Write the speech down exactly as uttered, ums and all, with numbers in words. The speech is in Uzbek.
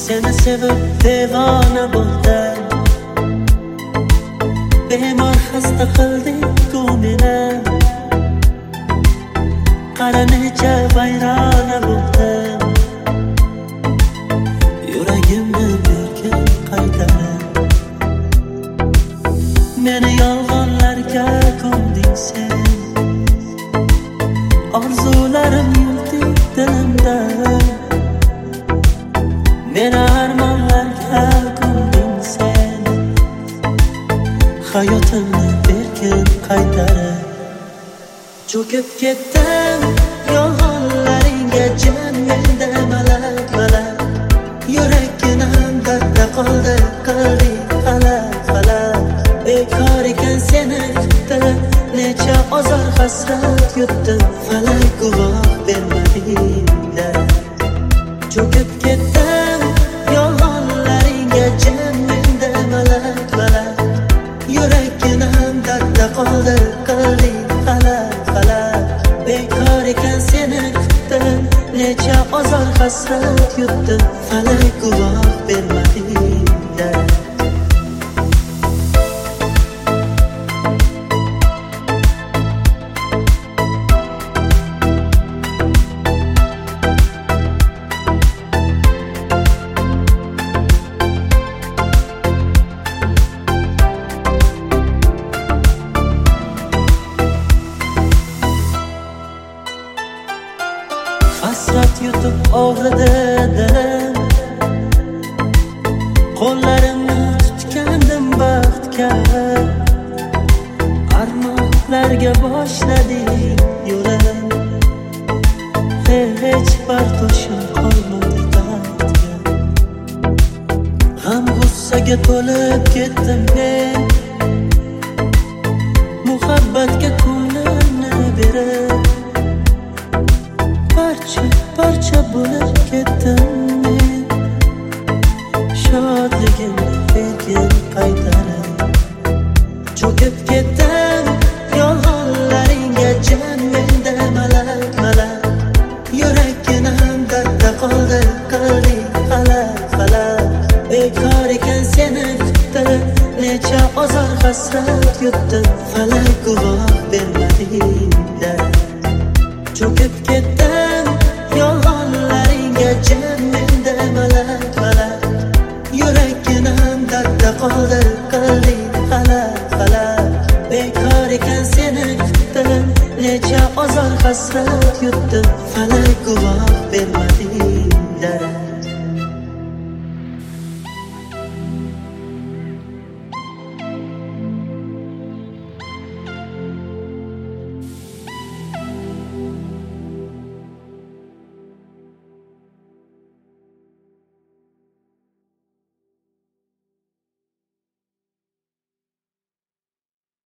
Seni sevib devona bo'ldim, bemor xasta qilding ku meni. Qara necha vayrona bo'ldim, yuragimni bergin qaytarib. Meni yolg'onlarga ko'mding sen, orzularim yuldi dilimda. Meni armonlarga ko'mding sen, hayotimni bergin qaytarib. Cho'kib ketdim yolg'onlaringga jon menda malak malak. Yurakginam dardda qoldi qilding falak falak. Bekor ekan seni kutdim, necha ozor hasrat yutdim, falak guvoh bermading-da. Cho'kib ketdim yolg'onlaringga jon menda malak malak. Yurakginam dardda qoldi qilding falak falak. Bekor ekan seni kutdim, necha ozor hasrat yutdim, falak guvoh bermading-da. Hasrat yutib og'ridi dilim, qo'llarimni tutgandim baxtga. Armonlarga boshladik yo'lim, hech bardoshim qolmadi dardga. G'am g'ussaga to'lib ketdim men, muhabbatga ko'nglimni berib. Parcha parcha bo'lib ketdim men, shodligimni bergin qaytarib. Cho'kib ketdim yolg'onlaringga jon menda malak malak. Yurakginam dardda qoldi qilding falak falak. Bekor ekan seni kutdim, necha ozor hasrat yutdim, falak guvoh bermading-da. Cho'kib ketdim yolg'onlaringga jon menda malak malak. Yurakginam dardda qoldi qilding falak falak. Bekor ekan seni kutdim, necha ozor hasrat yutdim, falak guvoh bermading-da.